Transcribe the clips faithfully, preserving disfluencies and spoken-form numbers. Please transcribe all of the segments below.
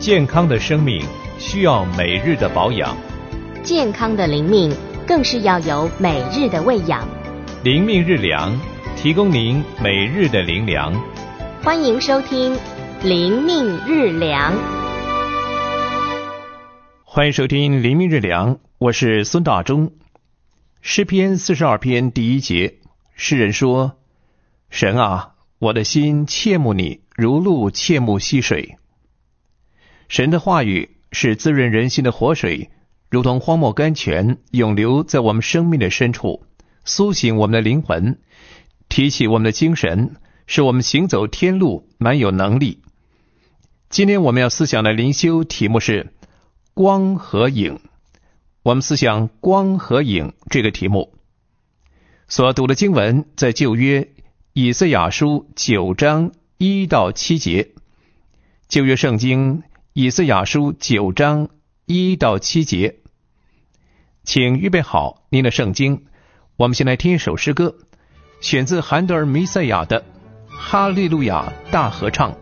健康的生命需要每日的保养， 健康的灵命更是要有每日的喂养。 灵命日粮，提供您每日的灵粮。 欢迎收听灵命日粮。 欢迎收听灵命日粮，我是孙大中。诗篇四十二篇第一节，诗人说：神啊，我的心切慕你，如鹿切慕溪水。神的话语是滋润人心的活水，如同荒漠甘泉，永流在我们生命的深处，苏醒我们的灵魂，提起我们的精神，使我们行走天路满有能力。今天我们要思想的灵修题目是光和影。我们思想光和影这个题目。所读的经文在旧约以赛亚书九章一到七节。旧约圣经以赛亚书九章一到七节。请预备好您的圣经，我们先来听一首诗歌，选自韩德尔弥赛亚的哈利路亚大合唱。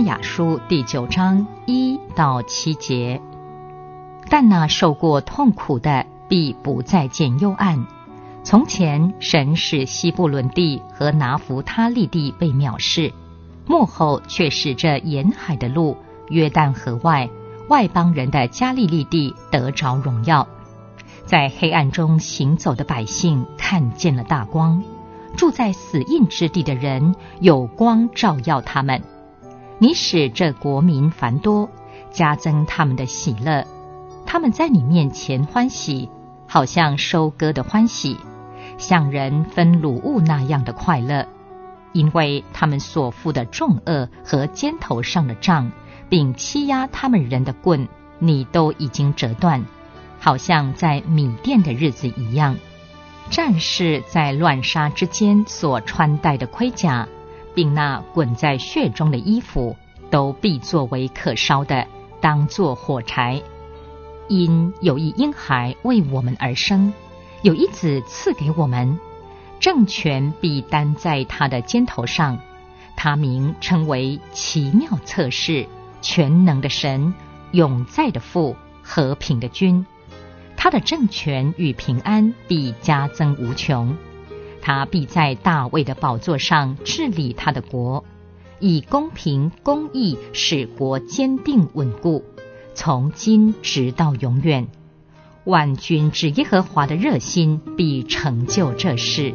亚书第九章一到七节。但那受过痛苦的必不再见幽暗。从前神使西布伦地和拿弗他利地被藐视，末后却使这沿海的路约旦河外外邦人的加利利地得着荣耀。在黑暗中行走的百姓看见了大光，住在死荫之地的人有光照耀他们。你使这国民繁多，加增他们的喜乐。他们在你面前欢喜，好像收割的欢喜，像人分掳物那样的快乐。因为他们所负的重恶和肩头上的杖，并欺压他们人的棍，你都已经折断，好像在米甸的日子一样。战士在乱杀之间所穿戴的盔甲，并那滚在血中的衣服，都必作为可烧的，当作火柴。因有一婴孩为我们而生，有一子赐给我们，政权必担在他的肩头上，他名称为奇妙策士，全能的神，永在的父，和平的君。他的政权与平安必加增无穷。他必在大卫的宝座上治理他的国，以公平公义使国坚定稳固，从今直到永远。万军之耶和华的热心必成就这事。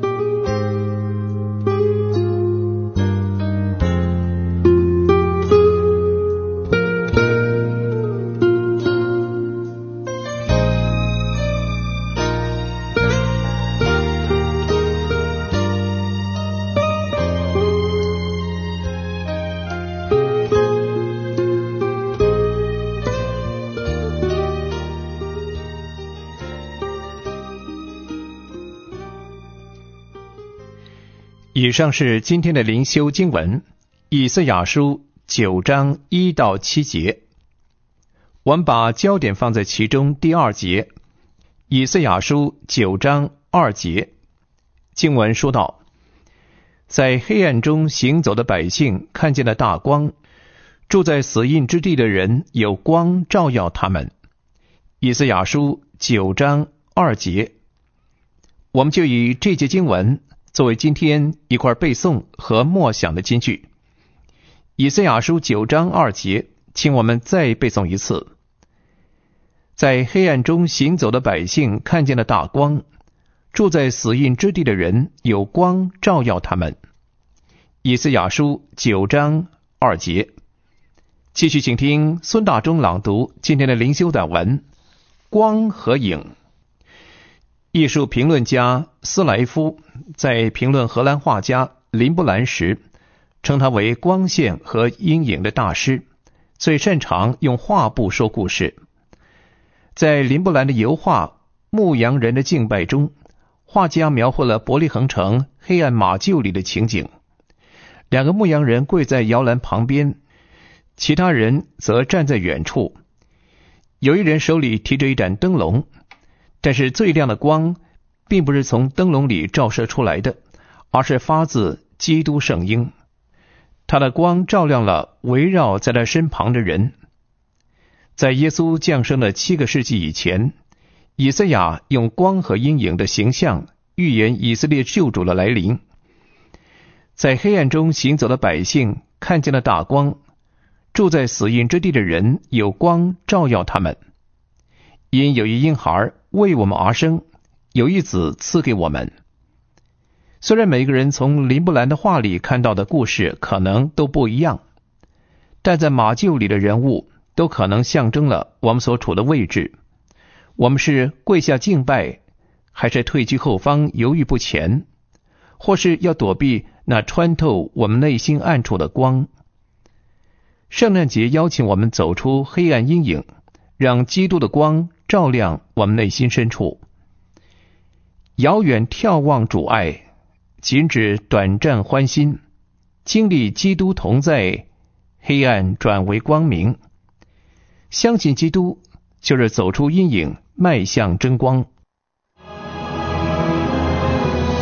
以上是今天的灵修经文，以赛亚书九章一到七节。我们把焦点放在其中第二节，以赛亚书九章二节。经文说道：在黑暗中行走的百姓看见了大光，住在死荫之地的人有光照耀他们。以赛亚书九章二节。我们就以这节经文作为今天一块背诵和默想的金句。以赛亚书九章二节，请我们再背诵一次。在黑暗中行走的百姓看见了大光，住在死荫之地的人有光照耀他们。以赛亚书九章二节。继续请听孙大中朗读今天的灵修短文《光和影》。艺术评论家斯莱夫在评论荷兰画家林布兰时，称他为光线和阴影的大师，最擅长用画布说故事。在林布兰的油画《牧羊人的敬拜》中，画家描绘了伯利恒城黑暗马厩里的情景。两个牧羊人跪在摇篮旁边，其他人则站在远处。有一人手里提着一盏灯笼，但是最亮的光并不是从灯笼里照射出来的，而是发自基督圣婴。他的光照亮了围绕在他身旁的人。在耶稣降生的七个世纪以前，以赛亚用光和阴影的形象预言以色列救主的来临。在黑暗中行走的百姓看见了大光，住在死荫之地的人有光照耀他们。因有一婴孩为我们而生，有一子赐给我们。虽然每个人从林布兰的画里看到的故事可能都不一样，但在马厩里的人物都可能象征了我们所处的位置。我们是跪下敬拜，还是退居后方犹豫不前，或是要躲避那穿透我们内心暗处的光。圣诞节邀请我们走出黑暗阴影，让基督的光照亮我们内心深处。遥远眺望主爱，仅指短暂欢心，经历基督同在，黑暗转为光明。相信基督，就是走出阴影，迈向真光。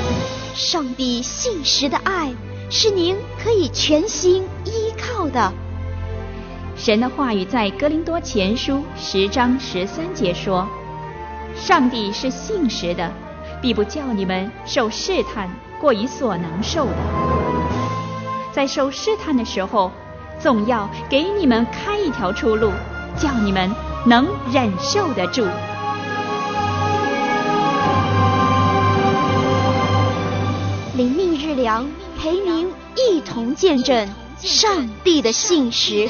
上帝信实的爱，是您可以全心依靠的。 神的话语在哥林多前书十章十三节说，上帝是信实的，必不叫你们受试探过于所能受的。在受试探的时候，总要给你们开一条出路，叫你们能忍受得住。 灵命日粮陪您一同见证上帝的信实。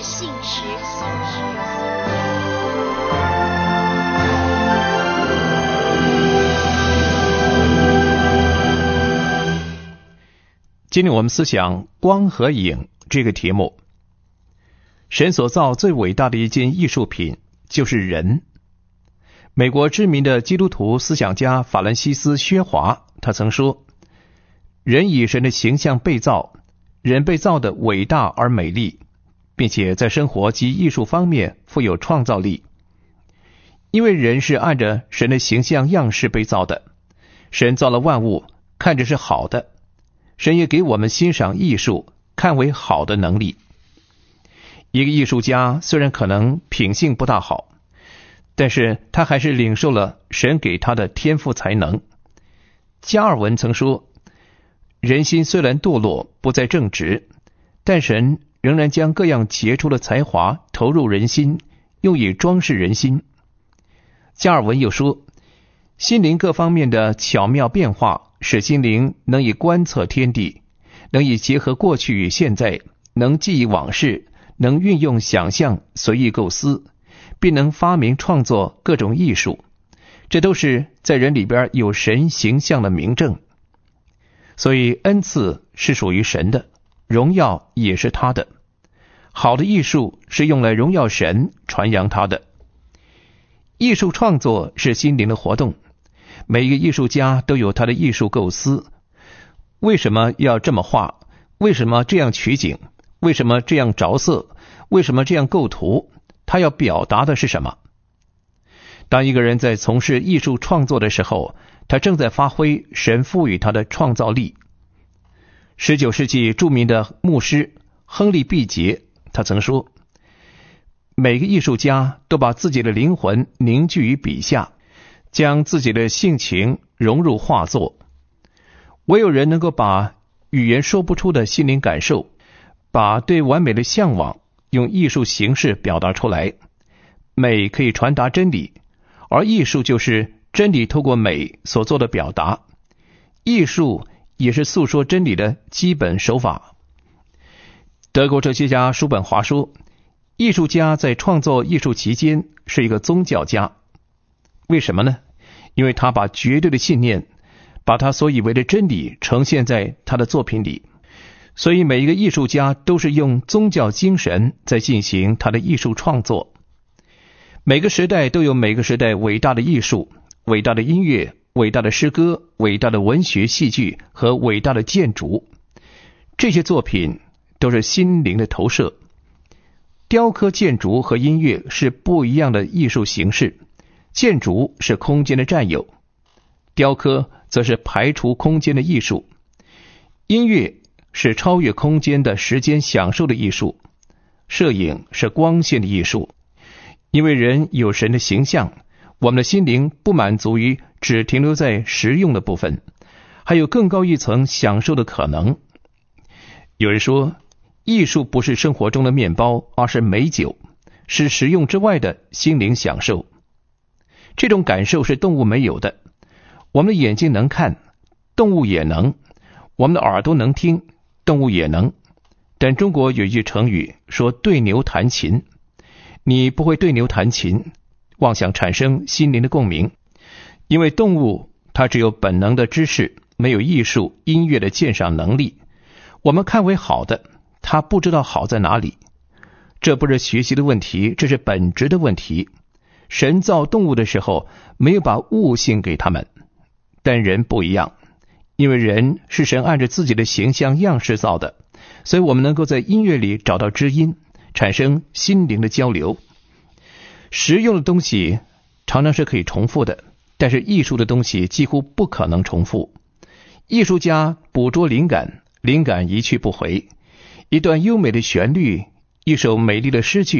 今天我们思想光和影这个题目。神所造最伟大的一件艺术品就是人。美国知名的基督徒思想家法兰西斯·薛华他曾说，人以神的形象被造，人被造的伟大而美丽，并且在生活及艺术方面富有创造力。因为人是按着神的形象样式被造的，神造了万物，看着是好的，神也给我们欣赏艺术看为好的能力。一个艺术家虽然可能品性不大好，但是他还是领受了神给他的天赋才能。加尔文曾说，人心虽然堕落不再正直，但神仍然将各样杰出的才华投入人心，用以装饰人心。加尔文又说，心灵各方面的巧妙变化使心灵能以观测天地，能以结合过去与现在，能记忆往事，能运用想象随意构思，并能发明创作各种艺术，这都是在人里边有神形象的明证。所以恩赐是属于神的，荣耀也是他的。好的艺术是用来荣耀神，传扬他的。艺术创作是心灵的活动，每一个艺术家都有他的艺术构思。为什么要这么画？为什么这样取景？为什么这样着色？为什么这样构图？他要表达的是什么？当一个人在从事艺术创作的时候，他正在发挥神赋予他的创造力。十九世纪著名的牧师亨利·毕节他曾说，每个艺术家都把自己的灵魂凝聚于笔下，将自己的性情融入画作。唯有人能够把语言说不出的心灵感受，把对完美的向往用艺术形式表达出来。美可以传达真理，而艺术就是真理透过美所做的表达。艺术也是诉说真理的基本手法。德国哲学家叔本华说，艺术家在创作艺术期间是一个宗教家。为什么呢？因为他把绝对的信念，把他所以为的真理呈现在他的作品里。所以每一个艺术家都是用宗教精神在进行他的艺术创作。每个时代都有每个时代伟大的艺术，伟大的音乐，伟大的诗歌，伟大的文学戏剧和伟大的建筑。这些作品都是心灵的投射。雕刻、建筑和音乐是不一样的艺术形式。建筑是空间的占有，雕刻则是排除空间的艺术，音乐是超越空间的时间享受的艺术，摄影是光线的艺术。因为人有神的形象，我们的心灵不满足于只停留在实用的部分，还有更高一层享受的可能。有人说，艺术不是生活中的面包，而是美酒，是实用之外的心灵享受。这种感受是动物没有的。我们的眼睛能看，动物也能；我们的耳朵能听，动物也能。但中国有一句成语说对牛弹琴，你不会对牛弹琴，妄想产生心灵的共鸣。因为动物它只有本能的知识，没有艺术音乐的鉴赏能力。我们看为好的，它不知道好在哪里。这不是学习的问题，这是本质的问题。神造动物的时候没有把悟性给他们，但人不一样，因为人是神按着自己的形象样式造的，所以我们能够在音乐里找到知音，产生心灵的交流。实用的东西常常是可以重复的，但是艺术的东西几乎不可能重复。艺术家捕捉灵感，灵感一去不回。一段优美的旋律，一首美丽的诗句，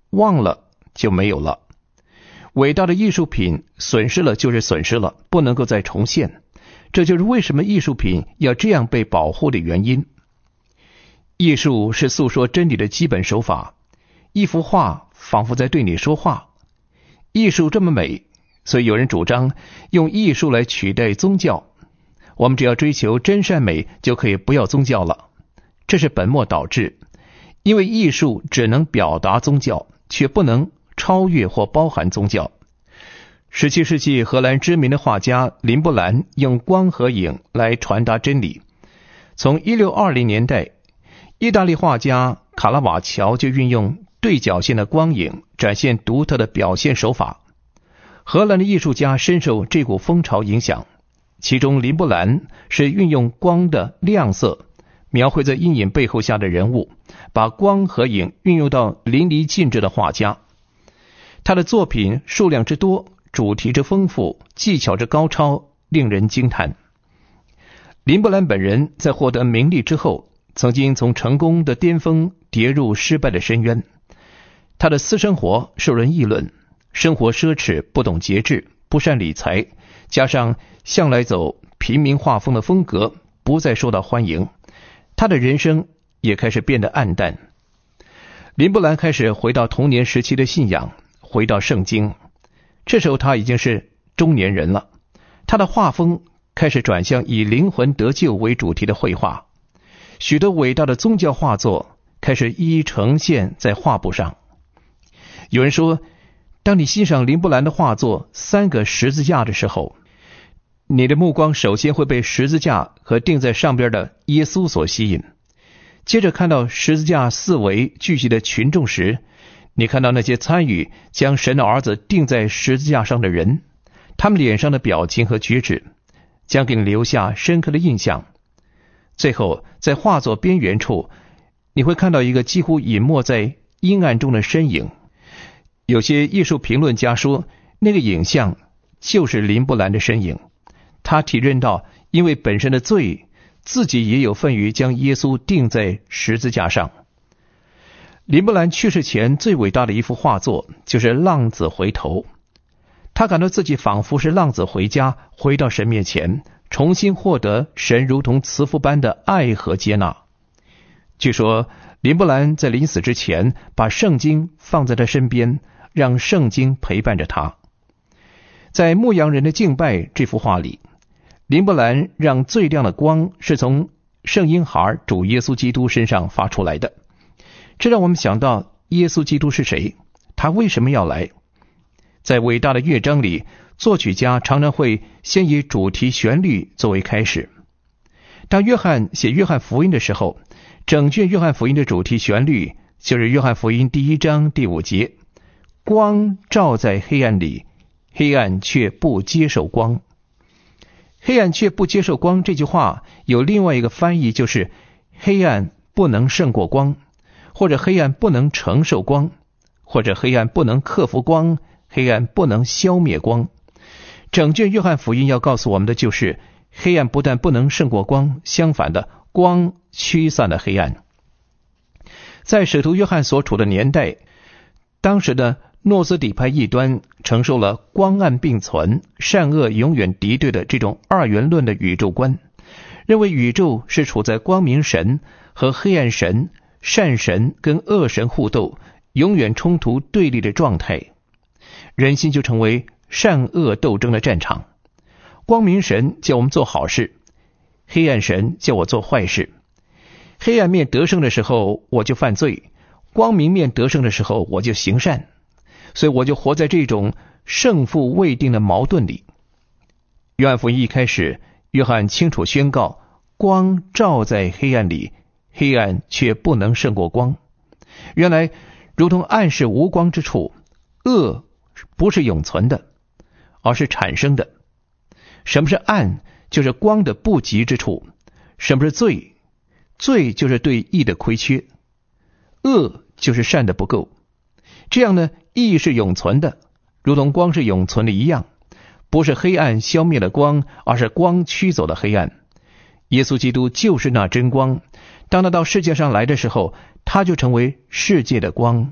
忘了就没有了。伟大的艺术品损失了就是损失了，不能够再重现。这就是为什么艺术品要这样被保护的原因。艺术是诉说真理的基本手法，一幅画仿佛在对你说话。艺术这么美，所以有人主张用艺术来取代宗教。我们只要追求真善美，就可以不要宗教了。这是本末倒置，因为艺术只能表达宗教，却不能超越或包含宗教。十七世纪荷兰知名的画家林布兰用光和影来传达真理。从一六二零年代，意大利画家卡拉瓦乔就运用对角线的光影展现独特的表现手法。荷兰的艺术家深受这股风潮影响，其中林布兰是运用光的亮色描绘在阴影背后下的人物，把光和影运用到淋漓尽致的画家。他的作品数量之多，主题之丰富，技巧之高超，令人惊叹。林布兰本人在获得名利之后，曾经从成功的巅峰跌入失败的深渊。他的私生活受人议论，生活奢侈，不懂节制，不善理财，加上向来走平民画风的风格，不再受到欢迎。他的人生也开始变得暗淡。林布兰开始回到童年时期的信仰，回到圣经。这时候他已经是中年人了，他的画风开始转向以灵魂得救为主题的绘画，许多伟大的宗教画作开始一一呈现在画布上。有人说，当你欣赏林布兰的画作《三个十字架》的时候，你的目光首先会被十字架和钉在上边的耶稣所吸引，接着看到十字架四围聚集的群众时，你看到那些参与将神的儿子钉在十字架上的人，他们脸上的表情和举止将给你留下深刻的印象。最后在画作边缘处，你会看到一个几乎隐没在阴暗中的身影。有些艺术评论家说，那个影像就是林布兰的身影。他体认到因为本身的罪，自己也有份于将耶稣钉在十字架上。林布兰去世前最伟大的一幅画作就是浪子回头。他感到自己仿佛是浪子回家，回到神面前，重新获得神如同慈父般的爱和接纳。据说林布兰在临死之前把圣经放在他身边，让圣经陪伴着他。在牧羊人的敬拜这幅画里，林布兰让最亮的光是从圣婴孩主耶稣基督身上发出来的。这让我们想到耶稣基督是谁，他为什么要来。在伟大的乐章里，作曲家常常会先以主题旋律作为开始。当约翰写约翰福音的时候，整卷约翰福音的主题旋律就是约翰福音第一章第五节，光照在黑暗里，黑暗却不接受光。黑暗却不接受光这句话有另外一个翻译，就是黑暗不能胜过光，或者黑暗不能承受光，或者黑暗不能克服光，黑暗不能消灭光。整卷约翰福音要告诉我们的就是，黑暗不但不能胜过光，相反的，光驱散了黑暗。在使徒约翰所处的年代，当时的诺斯底派异端承受了光暗并存、善恶永远敌对的这种二元论的宇宙观，认为宇宙是处在光明神和黑暗神、善神跟恶神互斗、永远冲突对立的状态。人心就成为善恶斗争的战场。光明神叫我们做好事，黑暗神叫我做坏事。黑暗面得胜的时候我就犯罪，光明面得胜的时候我就行善。所以我就活在这种胜负未定的矛盾里。约翰福音一开始，约翰清楚宣告，光照在黑暗里，黑暗却不能胜过光。原来如同暗是无光之处，恶不是永存的，而是产生的。什么是暗？就是光的不及之处。什么是罪？罪就是对义的亏缺，恶就是善的不够。这样呢，义是永存的，如同光是永存的一样，不是黑暗消灭了光，而是光驱走了黑暗。耶稣基督就是那真光，当他到世界上来的时候，他就成为世界的光，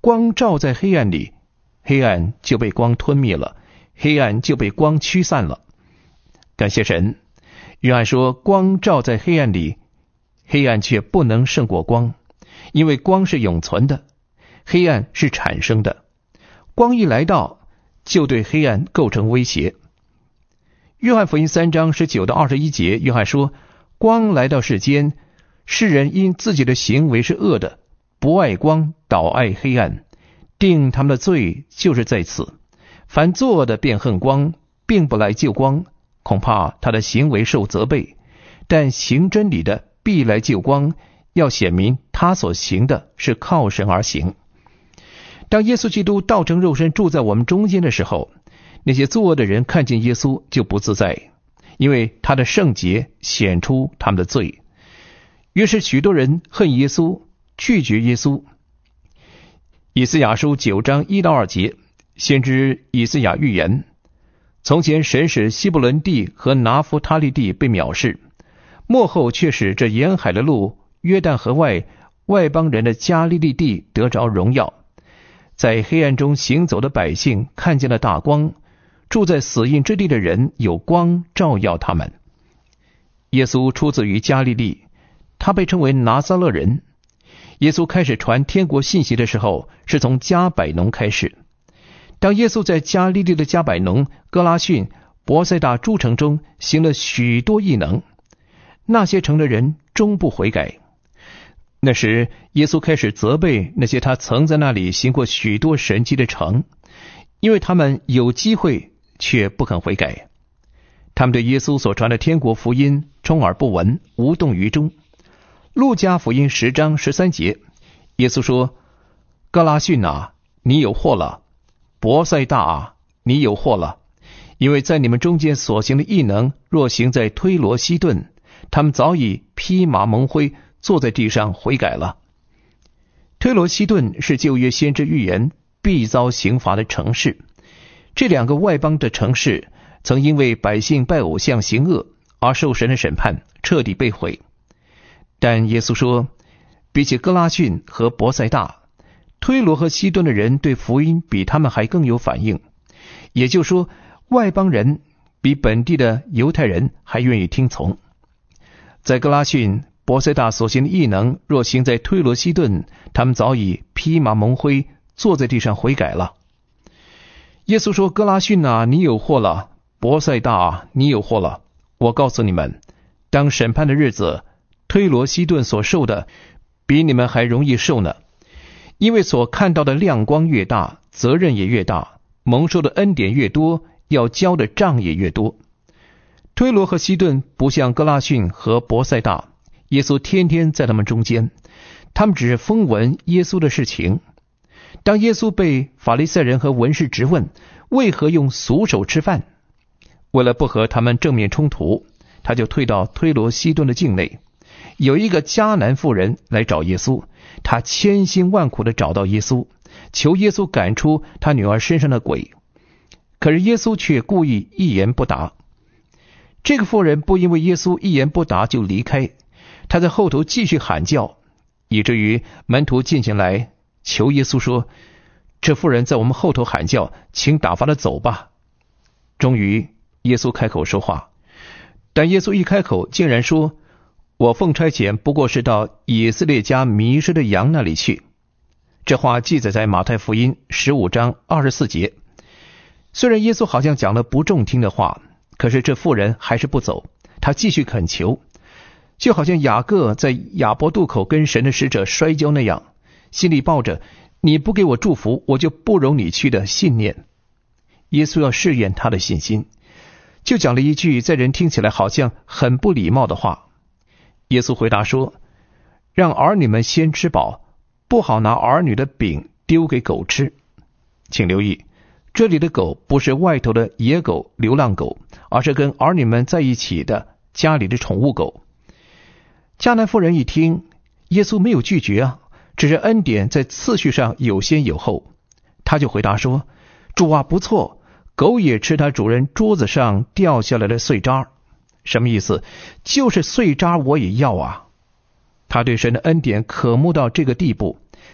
光照在黑暗里，黑暗就被光吞灭了，黑暗就被光驱散了。感谢神，约翰说，光照在黑暗里，黑暗却不能胜过光，因为光是永存的，黑暗是产生的。光一来到，就对黑暗构成威胁。约翰福音三章十九到二十一节，约翰说，光来到世间，世人因自己的行为是恶的，不爱光，倒爱黑暗，定他们的罪就是在此。凡作恶的便恨光，并不来救光，恐怕他的行为受责备。但行真理的必来救光，要显明他所行的是靠神而行。当耶稣基督道成肉身住在我们中间的时候，那些作恶的人看见耶稣就不自在，因为他的圣洁显出他们的罪。于是许多人恨耶稣，拒绝耶稣。以斯雅书九章一到二节，先知以斯雅预言，从前神使西布伦地和拿弗他利地被藐视，末后却使这沿海的路约旦河外外邦人的加利利地得着荣耀。在黑暗中行走的百姓看见了大光，住在死荫之地的人有光照耀他们。耶稣出自于加利利，他被称为拿撒勒人。耶稣开始传天国信息的时候，是从加百农开始。当耶稣在加利利的加百农、哥拉汛、伯赛大诸城中行了许多异能，那些城的人终不悔改。那时耶稣开始责备那些他曾在那里行过许多神迹的城，因为他们有机会却不肯悔改。他们对耶稣所传的天国福音充耳不闻，无动于衷。路加福音十章十三节，耶稣说，哥拉汛啊，你有祸了；伯赛大啊，你有祸了，因为在你们中间所行的异能，若行在推罗西顿，他们早已披麻蒙灰，坐在地上悔改了。推罗西顿是旧约先知预言必遭刑罚的城市。这两个外邦的城市曾因为百姓拜偶像行恶而受神的审判，彻底被毁。但耶稣说，比起哥拉汛和伯赛大，推罗和西顿的人对福音比他们还更有反应。也就是说，外邦人比本地的犹太人还愿意听从。在哥拉汛、伯赛大所行的异能，若行在推罗西顿，他们早已披麻蒙灰，坐在地上悔改了。耶稣说，哥拉汛啊，你有祸了；伯赛大啊，你有祸了。我告诉你们，当审判的日子，推罗西顿所受的比你们还容易受呢。因为所看到的亮光越大，责任也越大，蒙受的恩典越多，要交的账也越多。推罗和西顿不像哥拉汛和伯赛大，耶稣天天在他们中间，他们只是风闻耶稣的事情。当耶稣被法利赛人和文士质问为何用俗手吃饭，为了不和他们正面冲突，他就退到推罗西顿的境内。有一个迦南妇人来找耶稣，他千辛万苦地找到耶稣，求耶稣赶出他女儿身上的鬼。可是耶稣却故意一言不答。这个妇人不因为耶稣一言不答就离开，他在后头继续喊叫，以至于门徒进前来求耶稣说，这妇人在我们后头喊叫，请打发她走吧。终于耶稣开口说话，但耶稣一开口竟然说，我奉差遣不过是到以色列家迷失的羊那里去。这话记载在马太福音十五章二十四节。虽然耶稣好像讲了不中听的话，可是这妇人还是不走，她继续恳求，就好像雅各在雅博渡口跟神的使者摔跤那样，心里抱着你不给我祝福，我就不容你去的信念。耶稣要试验他的信心，就讲了一句在人听起来好像很不礼貌的话。耶稣回答说，让儿女们先吃饱，不好拿儿女的饼丢给狗吃。请留意，这里的狗不是外头的野狗、流浪狗，而是跟儿女们在一起的家里的宠物狗。迦南妇人一听，耶稣没有拒绝啊，只是恩典在次序上有先有后。他就回答说，主啊，不错，狗也吃他主人桌子上掉下来的碎渣。什么意思？就是碎渣我也要啊。他对神的恩典渴慕到这个地步，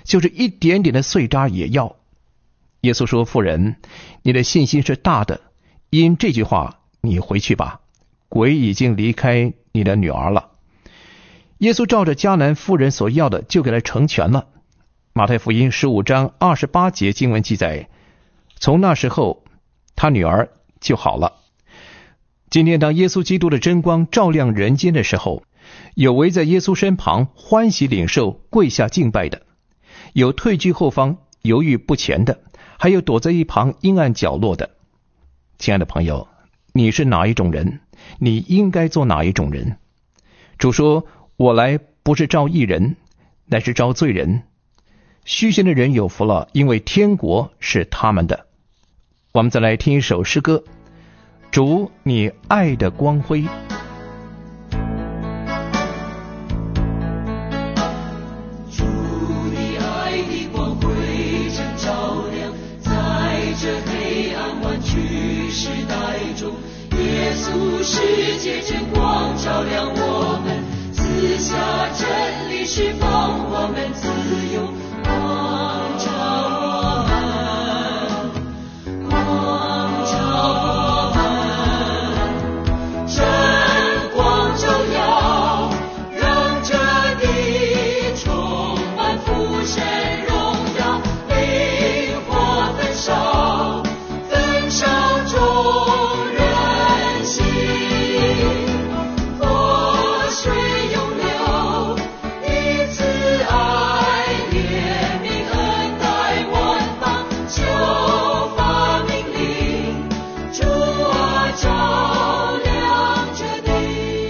就是一点点的碎渣也要。耶稣说，妇人，你的信心是大的，因这句话你回去吧，鬼已经离开你的女儿了。耶稣照着迦南妇人所要的就给她成全了。马太福音十五章二十八节经文记载，从那时候他女儿就好了。今天当耶稣基督的真光照亮人间的时候，有围在耶稣身旁欢喜领受跪下敬拜的，有退居后方犹豫不前的，还有躲在一旁阴暗角落的。亲爱的朋友，你是哪一种人？你应该做哪一种人？主说，我来不是召义人，乃是召罪人。虚心的人有福了，因为天国是他们的。我们再来听一首诗歌，主，你爱的光辉。 主，你爱的光辉正照亮在这黑暗弯曲时代中，耶稣世界真光照亮我们，赐下真理释放我们自由，光照我们，光照我们，真光照耀，让这地充满父神荣耀，灵火焚烧，焚烧众人心，活水涌流，以慈爱怜悯恩待万邦，就发命令，主啊照亮这地。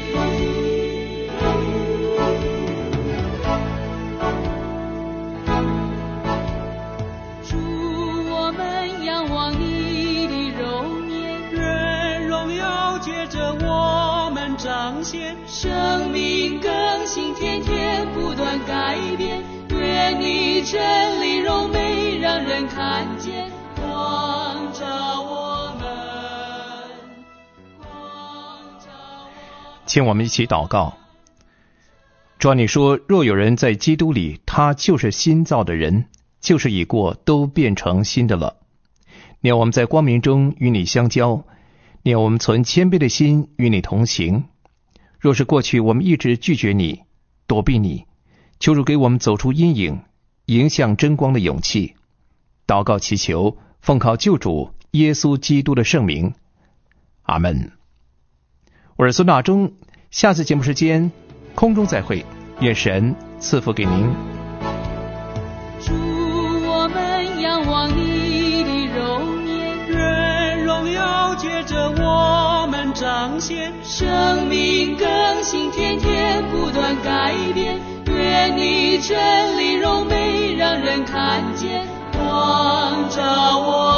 主，我们仰望你的容颜， 愿荣耀借着我们彰显， 生命更新，天天不断改变，愿你真理荣美让人看见，光照我们，光照我们。 请我们一起祷告。主啊，你说，若有人在基督里，他就是新造的人，旧事已过，都变成新的了。你要我们在光明中与你相交，你要我们存谦卑的心与你同行。若是过去我们一直拒绝你，躲避你，求主给我们走出阴影，迎向真光的勇气。祷告祈求，奉靠救主耶稣基督的圣名，阿们。我是孙大中，下次节目时间空中再会，愿神赐福给您。 主，我们仰望你的容颜， 愿荣耀借着我们彰显， 生命更新，天天不断改变，愿你真理荣美让人看见，光照我